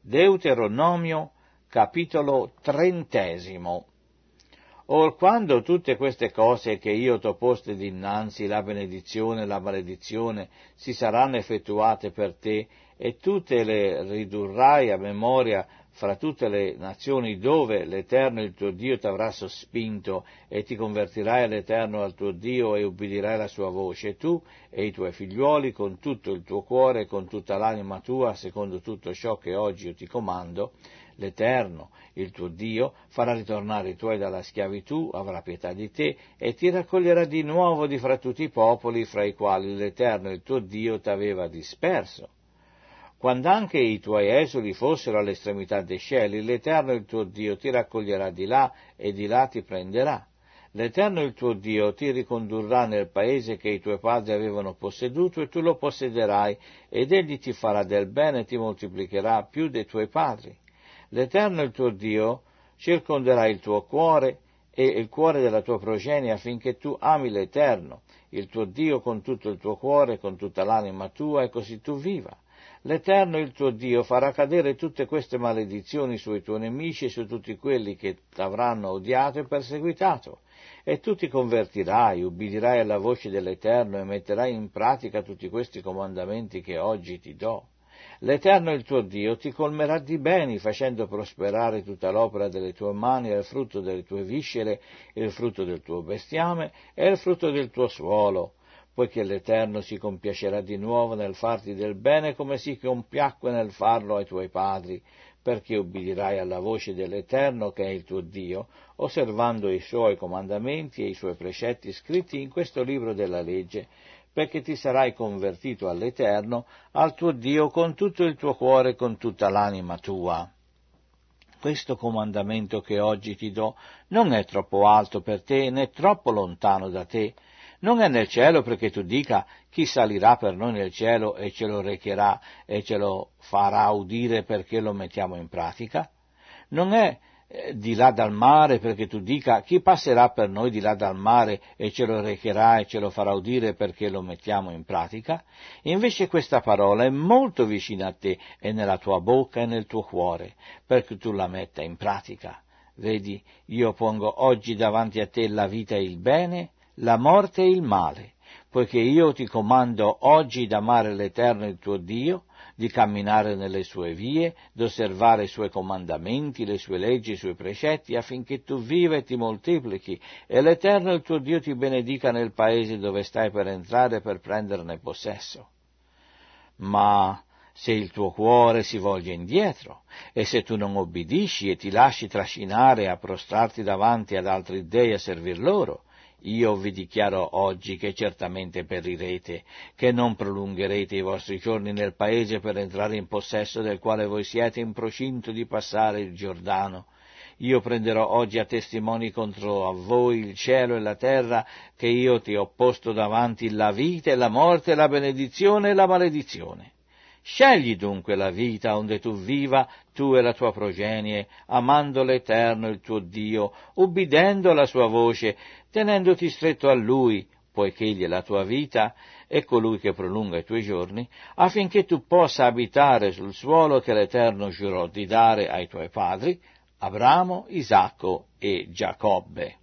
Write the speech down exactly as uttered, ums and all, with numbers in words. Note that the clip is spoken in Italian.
Deuteronomio, capitolo trentesimo. Or quando tutte queste cose che io t'ho poste dinanzi, la benedizione e la maledizione, si saranno effettuate per te, e tu te le ridurrai a memoria fra tutte le nazioni dove l'Eterno il tuo Dio t'avrà sospinto, e ti convertirai all'Eterno al tuo Dio e ubbidirai la sua voce, tu e i tuoi figliuoli con tutto il tuo cuore e con tutta l'anima tua, secondo tutto ciò che oggi io ti comando, l'Eterno, il tuo Dio, farà ritornare i tuoi dalla schiavitù, avrà pietà di te e ti raccoglierà di nuovo di fra tutti i popoli fra i quali l'Eterno, il tuo Dio, t'aveva disperso. Quando anche i tuoi esuli fossero all'estremità dei cieli, l'Eterno, il tuo Dio, ti raccoglierà di là e di là ti prenderà. L'Eterno, il tuo Dio, ti ricondurrà nel paese che i tuoi padri avevano posseduto e tu lo possederai, ed egli ti farà del bene e ti moltiplicherà più dei tuoi padri. L'Eterno, il tuo Dio, circonderà il tuo cuore e il cuore della tua progenie affinché tu ami l'Eterno, il tuo Dio, con tutto il tuo cuore e con tutta l'anima tua, e così tu viva. L'Eterno, il tuo Dio, farà cadere tutte queste maledizioni sui tuoi nemici e su tutti quelli che t'avranno odiato e perseguitato, e tu ti convertirai, ubbidirai alla voce dell'Eterno e metterai in pratica tutti questi comandamenti che oggi ti do. L'Eterno, il tuo Dio, ti colmerà di beni, facendo prosperare tutta l'opera delle tue mani, e il frutto delle tue viscere, il frutto del tuo bestiame e il frutto del tuo suolo, poiché l'Eterno si compiacerà di nuovo nel farti del bene come si compiacque nel farlo ai tuoi padri, perché ubbidirai alla voce dell'Eterno, che è il tuo Dio, osservando i suoi comandamenti e i suoi precetti scritti in questo libro della legge, perché ti sarai convertito all'Eterno, al tuo Dio, con tutto il tuo cuore e con tutta l'anima tua. Questo comandamento che oggi ti do non è troppo alto per te, né troppo lontano da te. Non è nel cielo perché tu dica: chi salirà per noi nel cielo e ce lo recherà e ce lo farà udire perché lo mettiamo in pratica? Non è eh, di là dal mare perché tu dica: chi passerà per noi di là dal mare e ce lo recherà e ce lo farà udire perché lo mettiamo in pratica? Invece questa parola è molto vicina a te, è nella tua bocca e nel tuo cuore, perché tu la metta in pratica. Vedi, io pongo oggi davanti a te la vita e il bene, la morte e il male, poiché io ti comando oggi d'amare l'Eterno il tuo Dio, di camminare nelle sue vie, d'osservare i suoi comandamenti, le sue leggi, i suoi precetti, affinché tu viva e ti moltiplichi, e l'Eterno il tuo Dio ti benedica nel paese dove stai per entrare per prenderne possesso. Ma se il tuo cuore si volge indietro, e se tu non obbedisci e ti lasci trascinare a prostrarti davanti ad altri dei a servir loro, io vi dichiaro oggi che certamente perirete, che non prolungherete i vostri giorni nel paese per entrare in possesso del quale voi siete in procinto di passare il Giordano. Io prenderò oggi a testimoni contro a voi il cielo e la terra, che io ti ho posto davanti la vita e la morte, la benedizione e la maledizione. Scegli dunque la vita onde tu viva, tu e la tua progenie, amando l'Eterno il tuo Dio, ubbidendo la sua voce, tenendoti stretto a Lui, poiché Egli è la tua vita, è colui che prolunga i tuoi giorni, affinché tu possa abitare sul suolo che l'Eterno giurò di dare ai tuoi padri, Abramo, Isacco e Giacobbe.